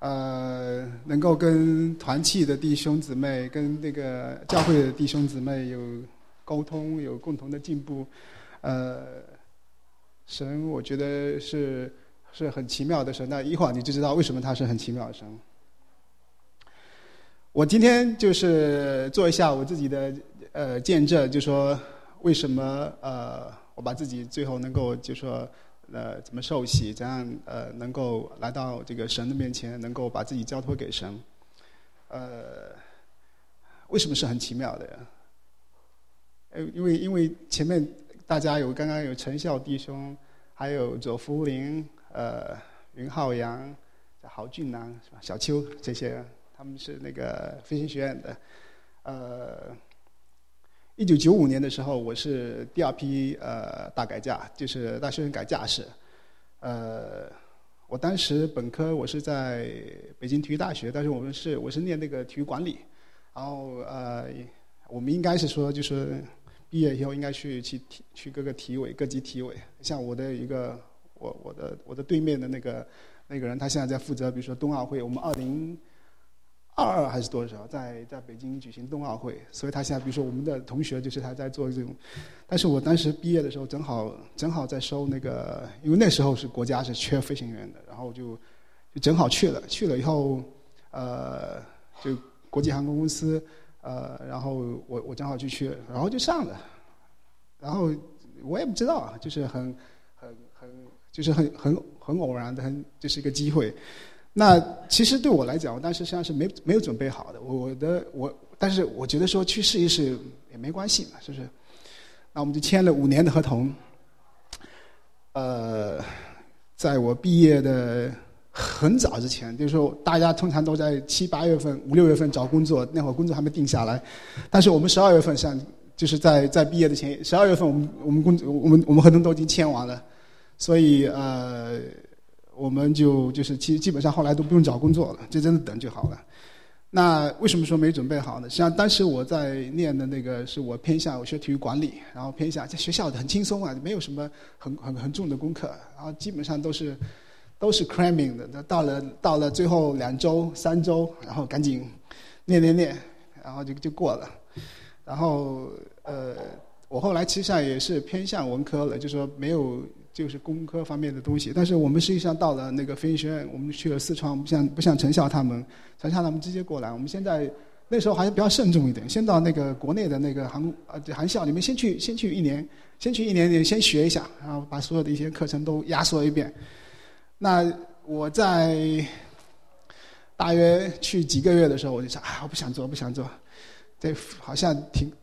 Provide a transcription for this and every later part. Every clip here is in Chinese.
能够跟团契的弟兄姊妹、跟那个教会的弟兄姊妹有沟通，有共同的进步。神我觉得是很奇妙的神，那一会儿你就知道为什么他是很奇妙的神。我今天就是做一下我自己的见证，就说为什么我把自己最后能够就说怎么受洗，怎样能够来到这个神的面前，能够把自己交托给神。为什么是很奇妙的？因为前面大家刚刚有陈孝弟兄，还有左福林、云浩阳、郝俊南、是吧？小邱这些，他们是那个飞行学院的。1995年的时候，我是第二批大改嫁，就是大学生改嫁式。我当时本科我是在北京体育大学，但是我是念那个体育管理，然后我们应该是说就是毕业以后应该去各个体委、各级体委。像我的一个我的对面的那个人，他现在在负责，比如说冬奥会，我们2022还是多少，在北京举行冬奥会，所以他现在比如说我们的同学就是他在做这种。但是我当时毕业的时候正好在收那个，因为那时候是国家是缺飞行员的，然后就正好去了以后，就国际航空公司。然后我正好就去，然后就上了，然后我也不知道，就是很偶然的，就是一个机会。那其实对我来讲，我当时实际上是没有准备好的，但是我觉得说去试一试也没关系嘛，是不是？那我们就签了5年的合同。在我毕业的很早之前，就是说大家通常都在7、8月份、5、6月份找工作，那会儿工作还没定下来。但是我们12月份上，就是在毕业的前12月份，我们合同都已经签完了，所以我们就是基本上后来都不用找工作了，就真的等就好了。那为什么说没准备好呢？实际上当时我在念的那个是我偏向我学体育管理，然后偏向在学校很轻松啊，没有什么很重的功课，然后基本上都是 cramming 的，到了最后2周、3周，然后赶紧念，然后就过了。然后我后来其实上也是偏向文科了，就是说没有就是工科方面的东西。但是我们实际上到了那个飞行学院，我们去了四川，不像陈校他们直接过来。我们现在那时候还是比较慎重一点，先到那个国内的那个航校里面先去1年，先学一下，然后把所有的一些课程都压缩一遍。那我在大约去几个月的时候，我就想我不想做，这好像挺，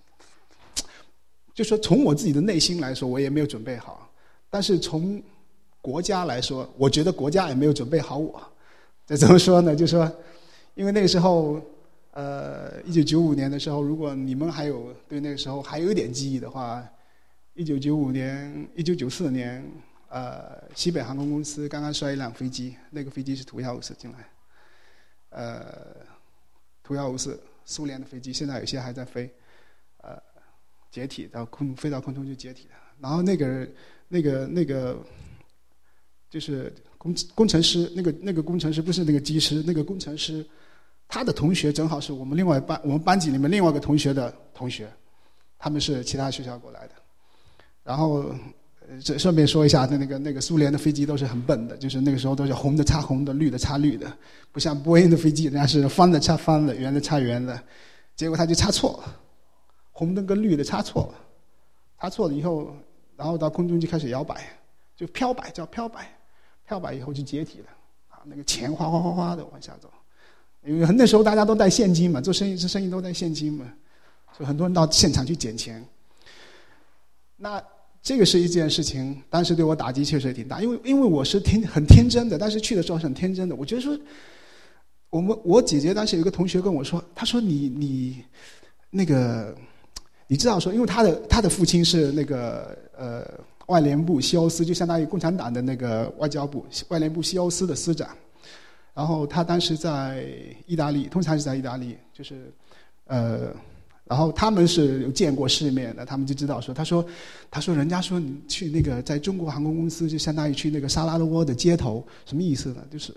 就说从我自己的内心来说，我也没有准备好。但是从国家来说，我觉得国家也没有准备好我。这怎么说呢？就是说，因为那个时候，1995年的时候，如果你们还有对那个时候还有一点记忆的话，1994年。西北航空公司刚刚摔一辆飞机，那个飞机是图154进来，图154苏联的飞机，现在有些还在飞，解体飞到空中就解体了。然后那个就是工程师，那个工程师不是那个机师，那个工程师，他的同学正好是我们班级里面另外一个同学的同学，他们是其他学校过来的，然后。这顺便说一下，那个苏联的飞机都是很笨的，就是那个时候都是红的插红的，绿的插绿的，不像波音的飞机，人家是方的插方的，圆的插圆的，结果他就插错了，红的跟绿的插错了以后，然后到空中就开始摇摆，就飘摆以后就解体了，那个钱哗哗哗哗的往下走，因为那时候大家都带现金嘛，做生意都带现金嘛，所以很多人到现场去捡钱，那。这个是一件事情，当时对我打击确实也挺大，因为我是很天真的，但是去的时候是很天真的。我觉得说，我姐姐当时有一个同学跟我说，他说你那个你知道说，因为他的父亲是那个外联部西欧司，就相当于共产党的那个外交部外联部西欧司的司长，然后他当时在意大利，通常是在意大利，就是然后他们是有见过世面的，他们就知道说，他说人家说你去那个在中国航空公司，就相当于去那个沙拉热窝的街头，什么意思呢？就是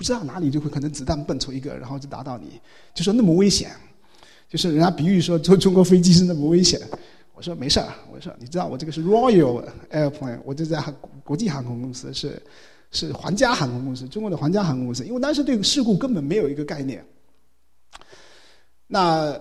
不知道哪里就会可能子弹蹦出一个，然后就打到你，就说那么危险，就是人家比喻说坐中国飞机是那么危险。我说没事儿，我说你知道我这个是 Royal Airplane， 我这在国际航空公司是皇家航空公司，中国的皇家航空公司，因为当时对事故根本没有一个概念。那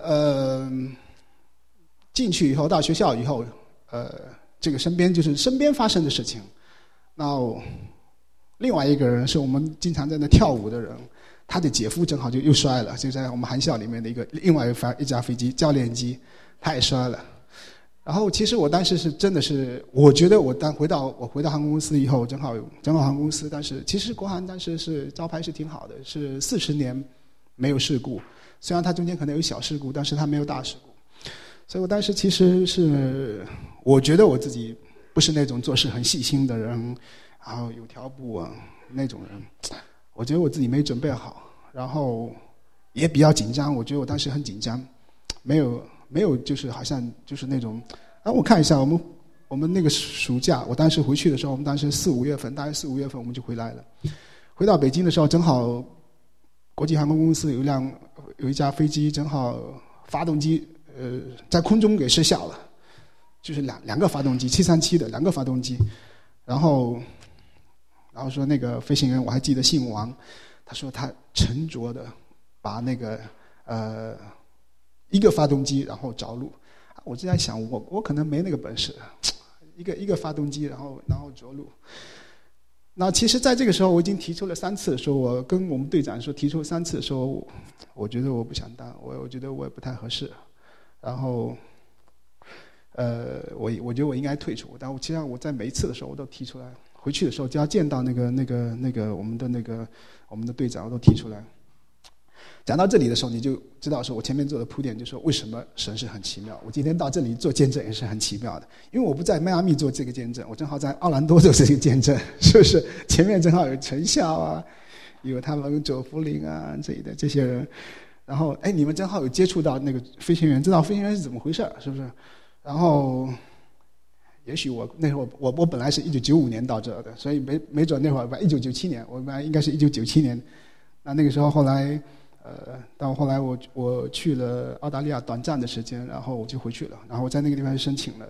进去以后到学校以后，这个身边发生的事情。那另外一个人是我们经常在那跳舞的人，他的姐夫正好就又摔了，就在我们航校里面的另外一架飞机教练机，他也摔了。然后其实我当时是真的是，我觉得我回到航空公司以后，正好航空公司，但是其实国航当时是招牌是挺好的，是40年没有事故，虽然它中间可能有小事故，但是它没有大事故。所以我当时其实是，我觉得我自己不是那种做事很细心的人，然后有条不紊那种人。我觉得我自己没准备好，然后也比较紧张。我觉得我当时很紧张，没有就是好像就是那种。我看一下我们那个暑假，我当时回去的时候，我们当时4、5月份，大概4、5月份我们就回来了。回到北京的时候，正好国际航空公司有一架飞机，正好发动机在空中给失效了，就是两个发动机，737的2个发动机，然后说那个飞行员我还记得姓王，他说他沉着的把那个一个发动机然后着陆，我就在想我可能没那个本事，一个发动机然后着陆。那其实在这个时候我已经提出了3次，说我跟我们队长说提出了3次，说我觉得我不想当，我觉得我也不太合适，然后我觉得我应该退出，但其实我在每一次的时候我都提出来，回去的时候就要见到那个我们的队长，我都提出来。讲到这里的时候，你就知道说我前面做的铺垫，就说为什么神是很奇妙。我今天到这里做见证也是很奇妙的，因为我不在迈阿密做这个见证，我正好在奥兰多做这个见证，是不是？前面正好有陈笑啊，有他们左福林啊这些人，然后你们正好有接触到那个飞行员，知道飞行员是怎么回事，是不是？然后也许我那会儿我本来是1995年到这的，所以没准那会儿1997年，我本来应该是1997年。那个时候后来到后来我去了澳大利亚短暂的时间，然后我就回去了，然后我在那个地方申请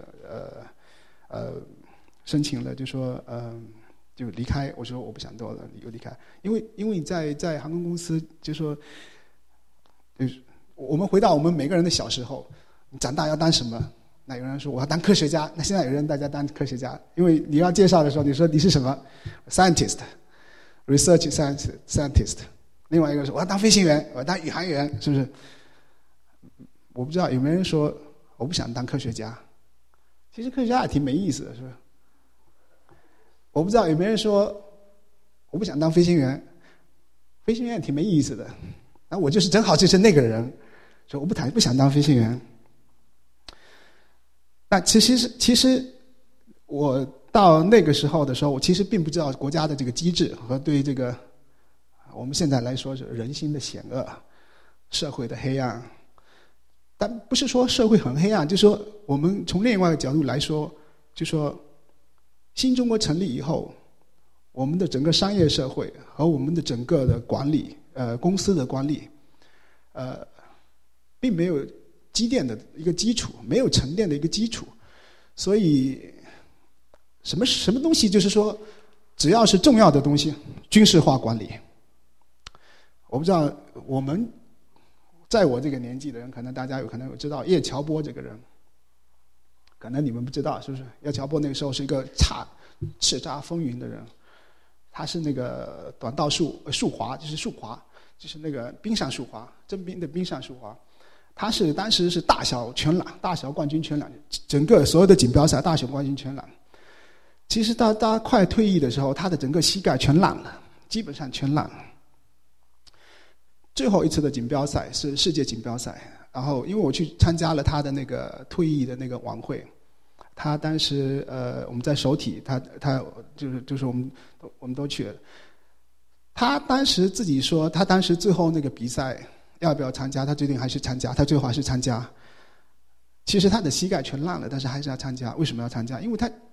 了就说就离开，我说我不想做了，理由离开，因为在航空公司就说就是我们回到我们每个人的小时候，你长大要当什么？那有人说我要当科学家，那现在有人大家当科学家，因为你要介绍的时候，你说你是什么 ？scientist， research scientist。另外一个说我要当飞行员，我要当宇航员，是不是？我不知道有没有人说我不想当科学家。其实科学家也挺没意思的，是不是？我不知道有没有人说我不想当飞行员，飞行员也挺没意思的。那我就是正好就是那个人，说我不想当飞行员。那其实我到那个时候的时候，我其实并不知道国家的这个机制和对这个我们现在来说是人心的险恶，社会的黑暗。但不是说社会很黑暗，就是说我们从另外一个角度来说，就说新中国成立以后，我们的整个商业社会和我们的整个的管理，公司的管理，并没有积淀的一个基础，没有沉淀的一个基础，所以什么东西就是说，只要是重要的东西，军事化管理。我不知道我们在我这个年纪的人，可能大家有可能有知道叶乔波这个人，可能你们不知道，是不是？叶乔波那个时候是一个叱咤风云的人，他是那个短道速滑，就是那个冰上速滑，征兵的冰上速滑。他是当时是大小冠军全揽，整个所有的锦标赛大小冠军全揽。其实到他快退役的时候，他的整个膝盖全烂了，基本上全烂了。最后一次的锦标赛是世界锦标赛，然后因为我去参加了他的那个退役的那个晚会，他当时我们在首体，他就是我们都去了。他当时自己说，他当时最后那个比赛要不要参加，他决定还是参加，他最后还是参加。其实他的膝盖全烂了，但是还是要参加。为什么要参加？因为他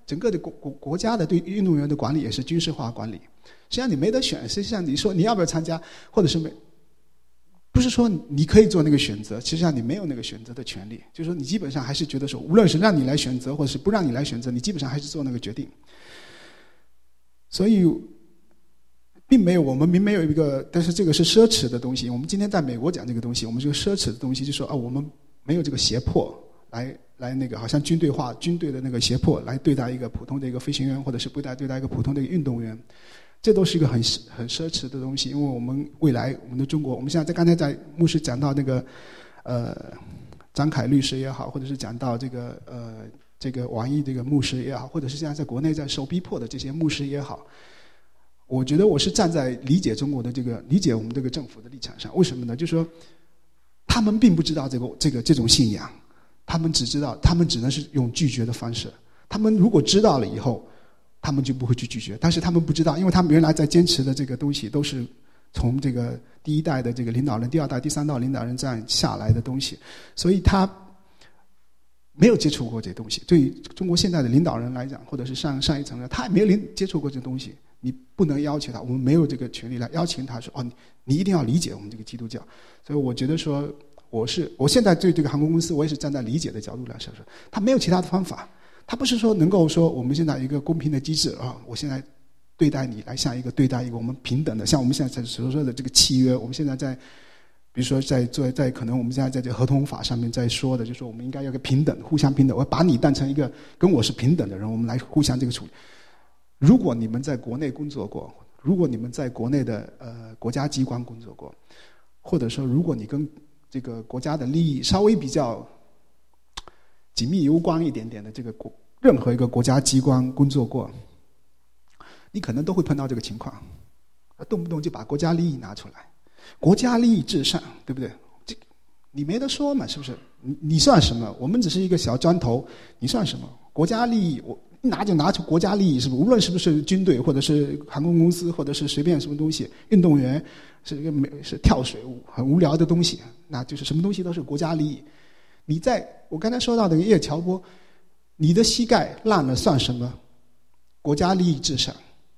整个的国家的对运动员的管理也是军事化管理。实际上你没得选，实际上你说你要不要参加，或者是不是说你可以做那个选择，其实上你没有那个选择的权利。就是说你基本上还是觉得说，无论是让你来选择，或者是不让你来选择，你基本上还是做那个决定。所以我们并没有一个，但是这个是奢侈的东西。我们今天在美国讲这个东西，我们这个奢侈的东西就说我们没有这个胁迫来那个好像军队的那个胁迫来对待一个普通的一个飞行员，或者是对待一个普通的一个运动员。这都是一个很奢侈的东西，因为我们未来我们的中国，我们现在刚才在牧师讲到那个张凯律师也好，或者是讲到这个王毅这个牧师也好，或者是现在在国内在受逼迫的这些牧师也好，我觉得我是站在理解中国的理解我们这个政府的立场上。为什么呢？就是说他们并不知道这种信仰，他们只能是用拒绝的方式。他们如果知道了以后，他们就不会去拒绝，但是他们不知道，因为他们原来在坚持的这个东西都是从这个第一代的这个领导人、第二代、第三代领导人这样下来的东西，所以他没有接触过这东西。对于中国现在的领导人来讲，或者是上一层的，他也没有接触过这东西，你不能要求他，我们没有这个权利来邀请他说你一定要理解我们这个基督教。所以我觉得说，我现在对这个航空公司，我也是站在理解的角度来说，他没有其他的方法。他不是说能够说我们现在有一个公平的机制我现在对待你来像对待一个我们平等的，像我们现在所说的这个契约，我们现在在比如说在可能我们现在在这个合同法上面在说的，就是说我们应该有个平等，互相平等，我把你当成一个跟我是平等的人，我们来互相这个处理。如果你们在国内工作过，如果你们在国内的国家机关工作过，或者说如果你跟这个国家的利益稍微比较紧密攸关一点点的这个任何一个国家机关工作过，你可能都会碰到这个情况，动不动就把国家利益拿出来，国家利益至上，对不对？这你没得说嘛，是不是？你算什么？我们只是一个小砖头，你算什么？国家利益，我一拿就拿出国家利益，是不是？无论是不是军队，或者是航空公司，或者是随便什么东西，运动员是跳水很无聊的东西，那就是什么东西都是国家利益。我刚才说到的叶乔波，你的膝盖烂了算什么？国家利益至上。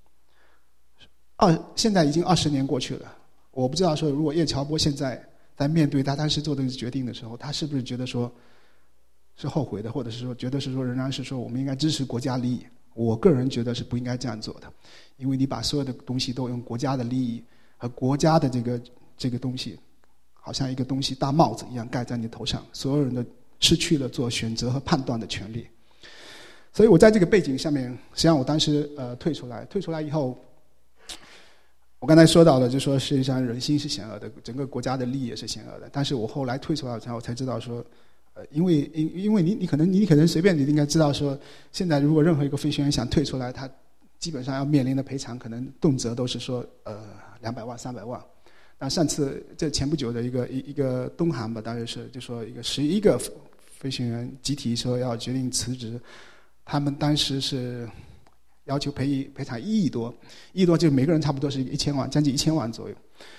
现在已经20年过去了，我不知道说如果叶乔波现在在面对他当时做这个决定的时候，他是不是觉得说是后悔的，或者是说觉得是说仍然是说我们应该支持国家利益。我个人觉得是不应该这样做的，因为你把所有的东西都用国家的利益和国家的这个东西，好像一个东西大帽子一样盖在你头上，所有人都失去了做选择和判断的权利。所以我在这个背景下面，实际上我当时退出来以后，我刚才说到了，就说实际上人心是险恶的，整个国家的利益也是险恶的。但是我后来退出来之后，才知道说，因为你可能随便你应该知道说，现在如果任何一个飞行员想退出来，他基本上要面临的赔偿可能动辄都是说200万300万。那上次前不久的一个东航吧，大约是就说一个11个飞行员集体说要决定辞职，他们当时是要求赔偿1亿多，就每个人差不多是1000万，将近1000万左右。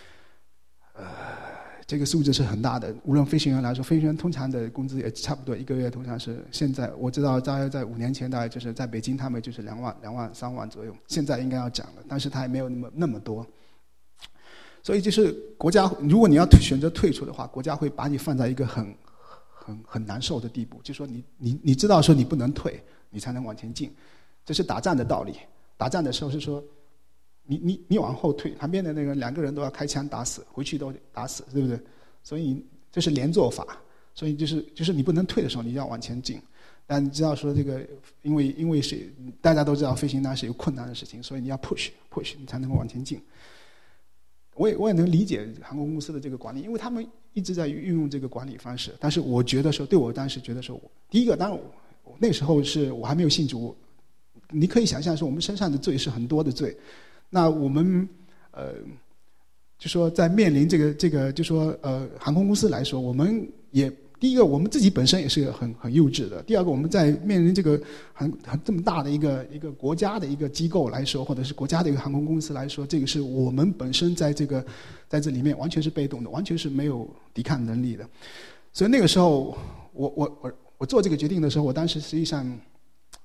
这个数字是很大的。无论飞行员来说，飞行员通常的工资也差不多1个月，通常是现在我知道大概在5年前，大概就是在北京他们就是2万3万左右，现在应该要涨了，但是他也没有那么多。所以就是国家，如果你要选择退出的话，国家会把你放在一个很难受的地步，就说你知道说你不能退，你才能往前进。这是打仗的道理。打仗的时候是说，你往后退，旁边的那个2个人都要开枪打死，回去都打死，对不对？所以这是连坐法。所以就是你不能退的时候，你要往前进。但你知道说这个，因为是大家都知道飞行当然是有困难的事情，所以你要 push， 你才能够往前进。我也能理解航空公司的这个管理，因为他们一直在运用这个管理方式。但是我觉得说，对我当时觉得说，第一个，当然那时候是我还没有信主，你可以想象说，我们身上的罪是很多的罪。那我们就说在面临这个就说航空公司来说，我们也第一个我们自己本身也是很幼稚的。第二个，我们在面临这个这么大的一个国家的一个机构来说，或者是国家的一个航空公司来说，这个是我们本身在这里面完全是被动的，完全是没有抵抗能力的。所以那个时候我做这个决定的时候，我当时实际上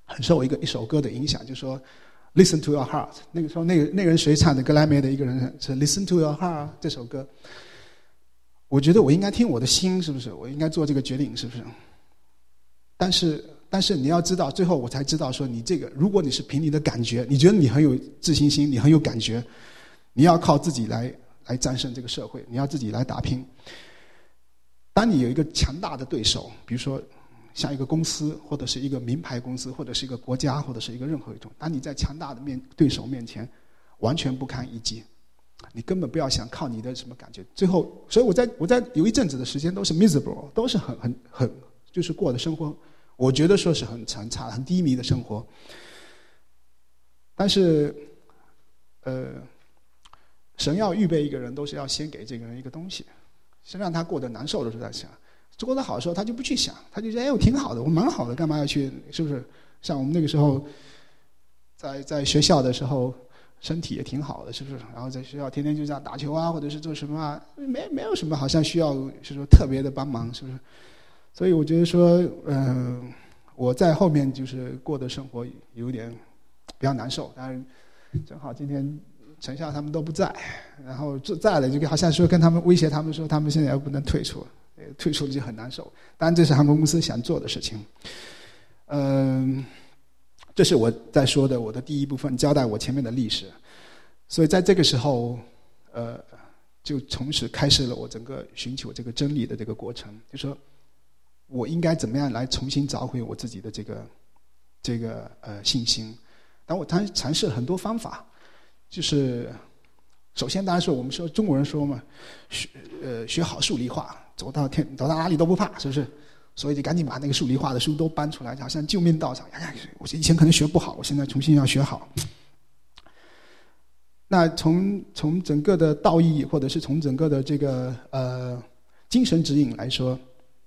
很受一首歌的影响，就说 Listen to your heart。那个时候那个人谁唱的？格莱美的一个人是 Listen to your heart 这首歌。我觉得我应该听我的心，是不是？我应该做这个决定，是不是？但是你要知道，最后我才知道说，你这个，如果你是凭你的感觉，你觉得你很有自信心，你很有感觉，你要靠自己来战胜这个社会，你要自己来打拼。当你有一个强大的对手，比如说像一个公司，或者是一个名牌公司，或者是一个国家，或者是一个任何一种，当你在强大的对手面前完全不堪一击，你根本不要想靠你的什么感觉。最后，所以我在有一阵子的时间都是 miserable， 都是很就是过的生活，我觉得说是很差、很低迷的生活。但是，神要预备一个人，都是要先给这个人一个东西，先让他过得难受的时候在想，过得好的时候他就不去想，他就觉得哎我挺好的，我蛮好的，干嘛要去？是不是？像我们那个时候，在学校的时候。身体也挺好的，是不是？然后在学校天天就这样打球啊，或者是做什么啊，没有什么好像需要是说特别的帮忙，是不是？所以我觉得说，我在后面就是过的生活有点比较难受。当然，正好今天陈校他们都不在，然后在了就好像说跟他们威胁他们说，他们现在又不能退出，退出了就很难受。当然这是航空公司想做的事情，这是我在说的我的第一部分，交代我前面的历史。所以在这个时候，就从此开始了我整个寻求这个真理的这个过程。就说我应该怎么样来重新找回我自己的这个信心。当我尝试了很多方法，就是首先当然是我们说中国人说嘛，学好数理化，走到哪里都不怕，是不是？所以就赶紧把那个数理化的书都搬出来，好像救命稻草。我以前可能学不好，我现在重新要学好。那从整个的道义，或者是从整个的这个精神指引来说，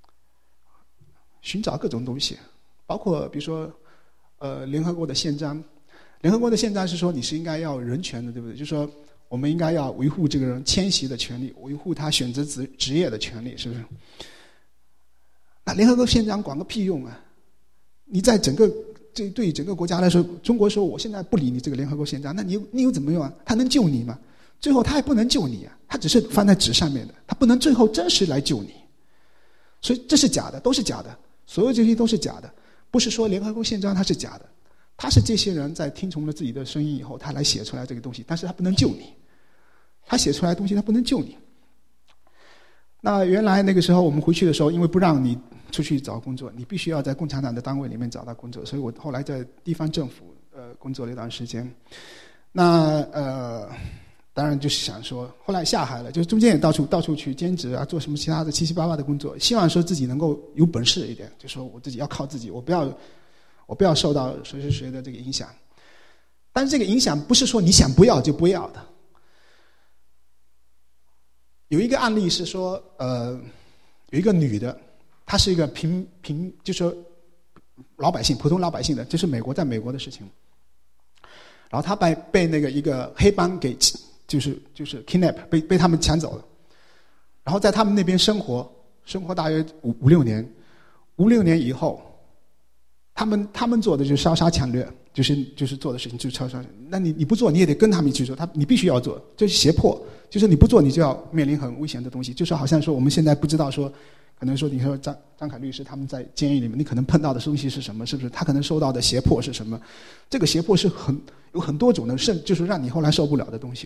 寻找各种东西，包括比如说联合国的宪章。联合国的宪章是说你是应该要人权的，对不对？就是说我们应该要维护这个人迁徙的权利，维护他选择职业的权利，是不是？那联合国宪章管个屁用啊！你在对于整个国家来说，中国说我现在不理你这个联合国宪章，那你有怎么用啊？他能救你吗？最后他也不能救你啊，他只是放在纸上面的，他不能最后真实来救你。所以这是假的，都是假的，所有这些都是假的。不是说联合国宪章它是假的，他是这些人在听从了自己的声音以后，他来写出来这个东西，但是他不能救你，他写出来的东西他不能救你。那原来那个时候我们回去的时候，因为不让你出去找工作，你必须要在共产党的单位里面找到工作，所以我后来在地方政府工作了一段时间。那当然就是想说，后来下海了，就中间也到处去兼职啊，做什么其他的七七八八的工作，希望说自己能够有本事一点，就说我自己要靠自己，我不要受到谁的这个影响。但是这个影响不是说你想不要就不要的。有一个案例是说，有一个女的，她是一个就是说老百姓，普通老百姓的，这是在美国的事情。然后她被那个一个黑帮给就是 kidnap， 被他们抢走了。然后在他们那边生活大约5-6年，5-6年以后，他们做的就是烧杀抢掠，就是做的事情就是烧杀。那你不做，你也得跟他们一起做，你必须要做，就是胁迫。就是你不做，你就要面临很危险的东西。就是好像说我们现在不知道说，可能说你说张凯律师他们在监狱里面，你可能碰到的东西是什么？是不是他可能受到的胁迫是什么？这个胁迫是有很多种的，就是让你后来受不了的东西。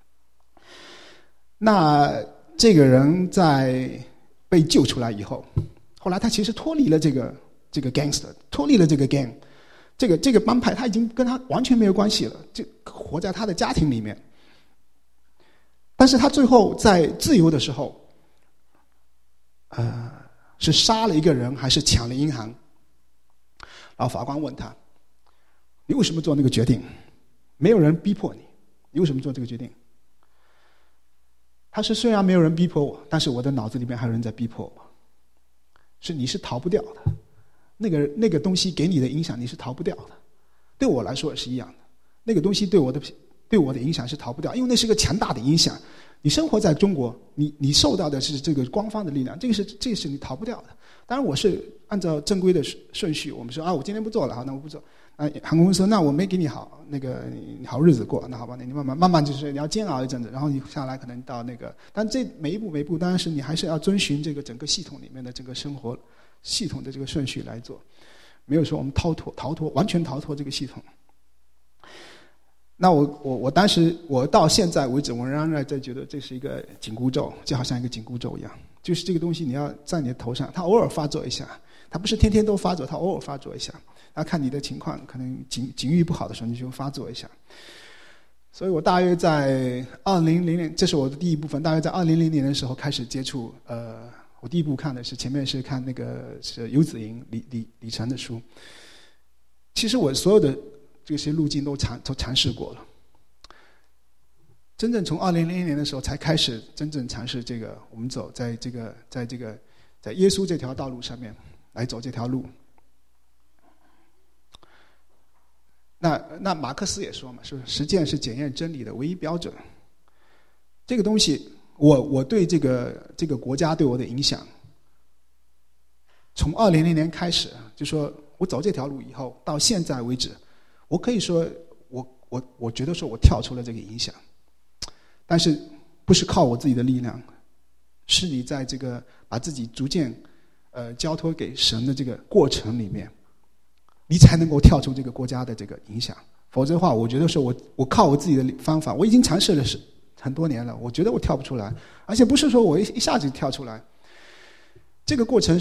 那这个人在被救出来以后，后来他其实脱离了这个 gangster， 脱离了这个 gang， 这个帮派他已经跟他完全没有关系了，就活在他的家庭里面。但是他最后在自由的时候，是杀了一个人还是抢了银行？然后法官问他：“你为什么做那个决定？没有人逼迫你，你为什么做这个决定？”他说：“虽然没有人逼迫我，但是我的脑子里面还有人在逼迫我。你是逃不掉的，那个东西给你的影响你是逃不掉的。对我来说也是一样的，那个东西对我的影响是逃不掉，因为那是个强大的影响。你生活在中国，你受到的是这个官方的力量，这是你逃不掉的。当然我是按照正规的顺序，我们说我今天不做了，好，那我不做。 航空公司说那我没给你好日子过，那好吧，那你慢慢就是你要煎熬一阵子，然后你下来可能到但这每一步当然是你还是要遵循这个整个系统里面的这个生活系统的这个顺序来做，没有说我们完全逃脱这个系统。那我当时我到现在为止，我仍然在觉得这是一个紧箍咒，就好像一个紧箍咒一样，就是这个东西你要在你的头上，它偶尔发作一下，它不是天天都发作，它偶尔发作一下，要看你的情况，可能境遇不好的时候你就发作一下。所以我大约在2000年，这是我的第一部分，大约在2000年的时候开始接触我第一部看的是前面是看是游子吟李晨的书。其实我所有的这些路径都尝试过了，真正从2000年的时候才开始真正尝试这个，我们走在耶稣这条道路上面来走这条路。那马克思也说嘛，是实践是检验真理的唯一标准。这个东西，我对这个国家对我的影响，从2000年开始，就说我走这条路以后到现在为止，我可以说我觉得说我跳出了这个影响，但是不是靠我自己的力量，是你在这个把自己逐渐交托给神的这个过程里面，你才能够跳出这个国家的这个影响。否则的话，我觉得说我靠我自己的方法，我已经尝试了很多年了，我觉得我跳不出来，而且不是说我一下子跳出来，这个过程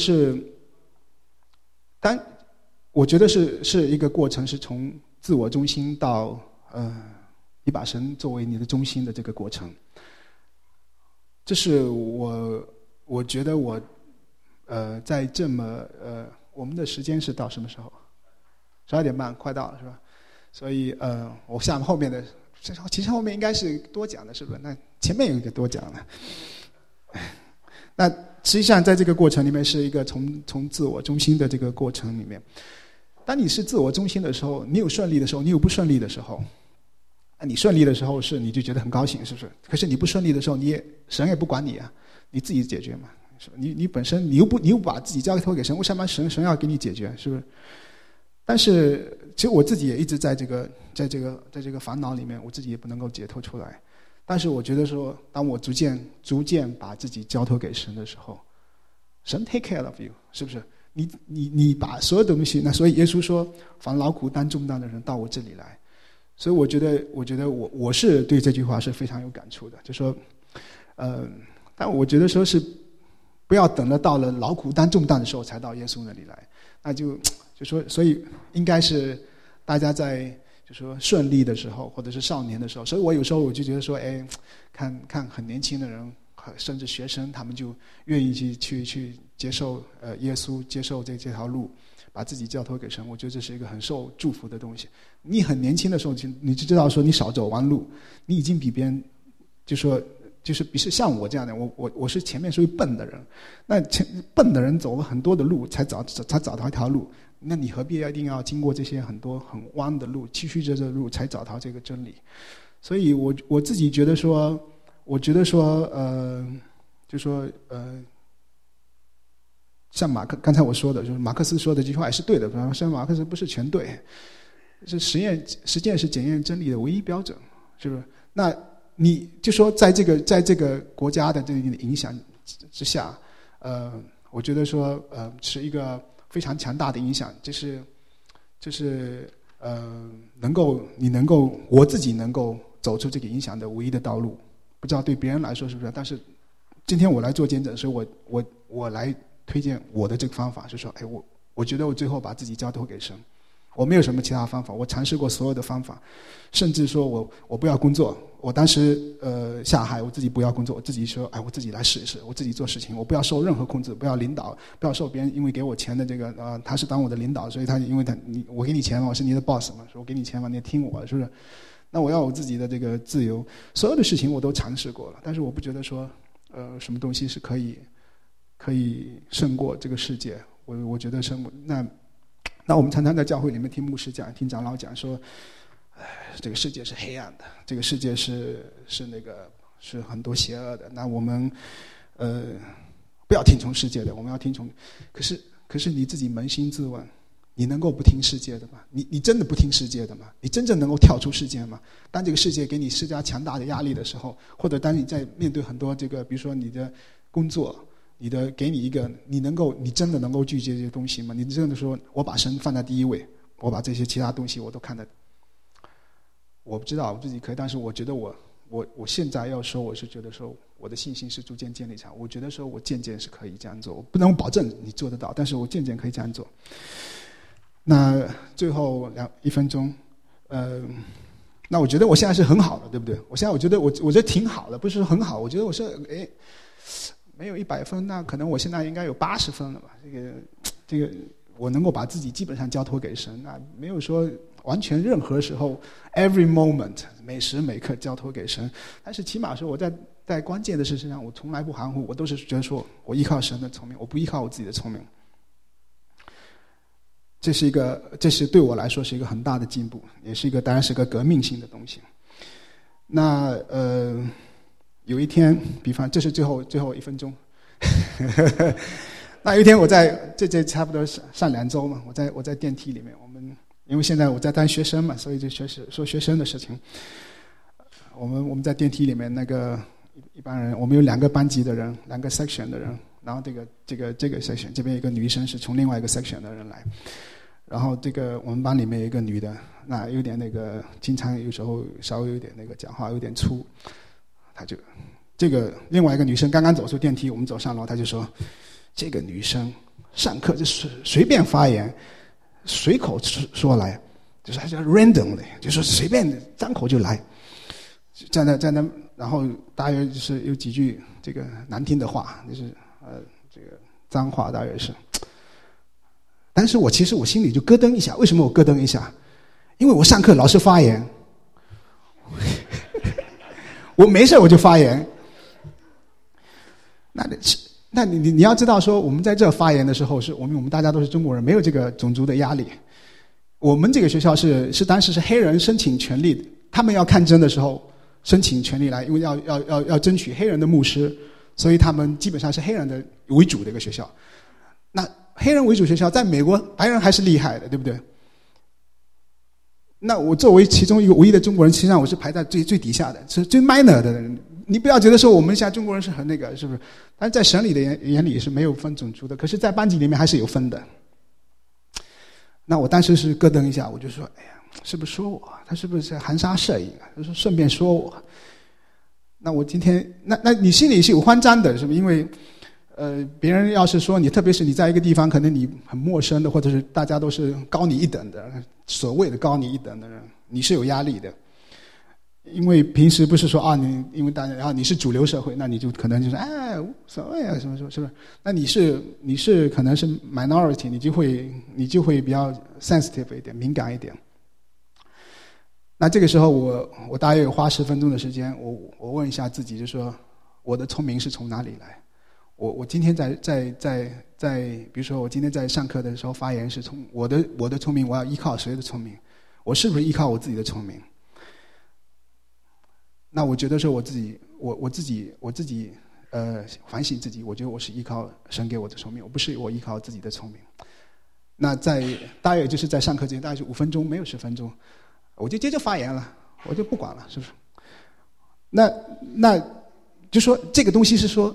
我觉得是一个过程，是从自我中心到你把神作为你的中心的这个过程。这是我觉得我在这么我们的时间是到什么时候？12点半，快到了是吧？所以我后面的其实后面应该是多讲的，是不是？那前面有一个多讲了。那实际上在这个过程里面是一个从自我中心的这个过程里面，当你是自我中心的时候，你有顺利的时候，你有不顺利的时候。你顺利的时候你就觉得很高兴，是不是？可是你不顺利的时候，神也不管你啊，你自己解决嘛。你本身你又把自己交托给神，为什么神要给你解决？是不是？但是其实我自己也一直在这个烦恼里面，我自己也不能够解脱出来。但是我觉得说，当我逐渐把自己交托给神的时候，神 take care of you， 是不是？你把所有的东西，那所以耶稣说，凡劳苦担重担的人到我这里来。所以我觉得我是对这句话是非常有感触的，就说但我觉得说是不要等到了劳苦担重担的时候才到耶稣那里来，那就说，所以应该是大家在就说顺利的时候，或者是少年的时候。所以我有时候我就觉得说，看很年轻的人，甚至学生，他们就愿意去接受耶稣，接受这条路，把自己交托给神。我觉得这是一个很受祝福的东西。你很年轻的时候，你就知道说你少走弯路，你已经比别人就是比像我这样的，我是前面属于笨的人，那笨的人走了很多的路才找到一条路，那你何必一定要经过这些很多很弯的路，曲曲折折的路才找到这个真理？所以我自己觉得说，就说像刚才我说的，就是马克思说的这句话也是对的，虽然马克思不是全对，是实践是检验真理的唯一标准，是不是？那你就说在这个国家的这个影响之下，我觉得说是一个非常强大的影响，就是我自己能够走出这个影响的唯一的道路。不知道对别人来说是不是？但是今天我来做见证，所以我来推荐我的这个方法，是说，我觉得我最后把自己交托给神。我没有什么其他方法，我尝试过所有的方法，甚至说我不要工作，我当时下海，我自己不要工作，我自己说，我自己来试一试，我自己做事情，我不要受任何控制，不要领导，不要受别人因为给我钱的这个他是当我的领导，所以我给你钱嘛，我是你的 boss 嘛，说我给你钱嘛，你也听我，是不是？那我要我自己的这个自由，所有的事情我都尝试过了，但是我不觉得说什么东西是可以胜过这个世界。我觉得那我们常常在教会里面听牧师讲，听长老讲说，这个世界是黑暗的，这个世界是很多邪恶的。那我们不要听从世界的，我们要听从。可是你自己扪心自问， 你能够不听世界的吗？你真的不听世界的吗？你真正能够跳出世界吗？当这个世界给你施加强大的压力的时候，或者当你在面对很多这个，比如说你的工作，给你一个你真的能够拒绝这些东西吗？你真的说我把神放在第一位，我把这些其他东西我都看得，我不知道我自己可以，但是我觉得我现在要说，我是觉得说我的信心是逐渐建立起来。我觉得说我渐渐是可以这样做，我不能保证你做得到，但是我渐渐可以这样做。那最后1分钟，那我觉得我现在是很好的，对不对？我觉得我觉得挺好的，不是说很好，我觉得我是没有100分，那可能我现在应该有80分了吧？这个我能够把自己基本上交托给神，那没有说完全任何时候 every moment 每时每刻交托给神，但是起码说我在关键的事情上我从来不含糊，我都是觉得说我依靠神的聪明，我不依靠我自己的聪明。这是对我来说是一个很大的进步，也是当然是个革命性的东西。那有一天，比方这是最后1分钟，那有一天我在这差不多上2周嘛，我在电梯里面，因为现在我在当学生嘛，所以就说学生的事情。我们在电梯里面，那个一帮人，我们有2个班级的人，2个 section 的人，然后这个 section 这边有一个女生是从另外一个 section 的人来，然后我们班里面有一个女的，那有点经常有时候稍微有点讲话有点粗，她就另外一个女生刚刚走出电梯，我们走上楼，她就说这个女生上课就是随便发言，随口说来，就是她叫 randomly， 就说随便张口就来，在那，然后大约就是有几句这个难听的话，就是这个脏话大约是。但是其实我心里就咯噔一下，为什么我咯噔一下？因为我上课老是发言，我没事我就发言。那你要知道说，我们在这发言的时候，是我们大家都是中国人，没有这个种族的压力。我们这个学校是当时是黑人申请权利，他们要看证的时候申请权利来，因为要争取黑人的牧师，所以他们基本上是黑人的为主的一个学校。那黑人为主学校在美国，白人还是厉害的，对不对？那我作为其中一个唯一的中国人，实际上我是排在最底下的，是最 minor 的人。你不要觉得说我们现在中国人是很是不是？但是在神里的眼里是没有分种族的，可是，在班级里面还是有分的。那我当时是咯噔一下，我就说：“哎呀，是不是说我？他是不是在含沙射影啊？就是顺便说我。”那我今天，那你心里是有慌张的，是不是？因为别人要是说你，特别是你在一个地方，可能你很陌生的，或者是大家都是高你一等的，所谓的高你一等的人，你是有压力的。因为平时不是说因为大家，然后你是主流社会，那你就可能就是无所谓啊，什么，是不是？那你是可能是 minority， 你就会比较 sensitive 一点，敏感一点。那这个时候我大约有花10分钟的时间，我问一下自己，就说我的聪明是从哪里来？我今天在比如说我今天在上课的时候发言是从我的聪明，我要依靠谁的聪明？我是不是依靠我自己的聪明？那我觉得说我自己反省自己，我觉得我是依靠神给我的聪明，我不是我依靠自己的聪明。那大约就是在上课之前，大概是5分钟，没有10分钟，我就接着发言了，我就不管了，是不是？那就说这个东西是说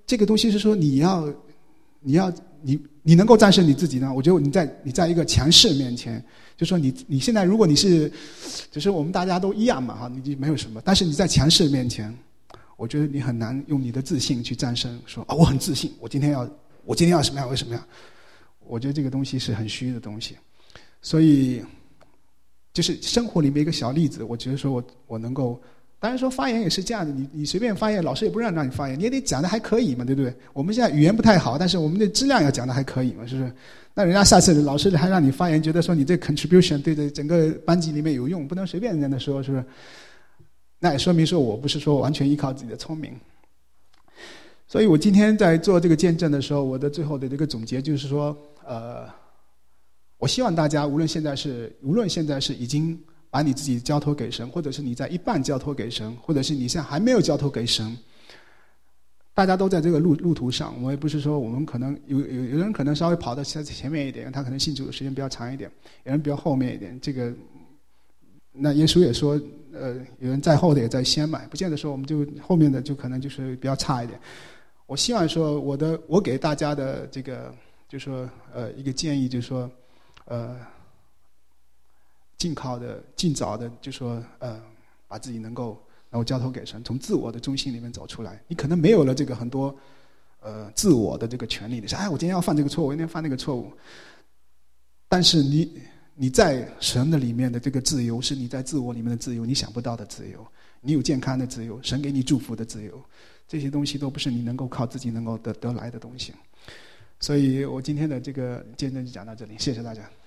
你能够战胜你自己呢？我觉得你在一个强势面前，就说你现在如果你是，就是我们大家都一样嘛哈，你就没有什么。但是你在强势面前，我觉得你很难用你的自信去战胜，说我很自信，我今天要什么样为什么样？我觉得这个东西是很虚的东西。所以就是生活里面一个小例子，我觉得说我能够。当然说发言也是这样的，你随便发言，老师也不让你发言，你也得讲的还可以嘛，对不对？我们现在语言不太好，但是我们的质量要讲的还可以嘛，是不是？那人家下次老师还让你发言，觉得说你这 contribution 对这整个班级里面有用，不能随便在那说，是不是？那也说明说我不是说完全依靠自己的聪明。所以我今天在做这个见证的时候，我的最后的这个总结就是说，我希望大家无论现在是已经把你自己交托给神，或者是你在一半交托给神，或者是你现在还没有交托给神， 大家都在这个路途上，我也不是说我们可能有人可能稍微跑到前面一点，他可能信主的时间比较长一点，有人比较后面一点。这个，那耶稣也说，有人在后的也在先嘛，不见得说我们就后面的就可能就是比较差一点。我希望说我给大家的这个，就是说一个建议，就是说尽早的，就说把自己能够交托给神，从自我的中心里面走出来。你可能没有了这个很多自我的这个权利，你说我今天要犯这个错误，我今天犯那个错误。但是你在神的里面的这个自由，是你在自我里面的自由，你想不到的自由。你有健康的自由，神给你祝福的自由，这些东西都不是你能够靠自己能够得来的东西。所以我今天的这个见证就讲到这里，谢谢大家。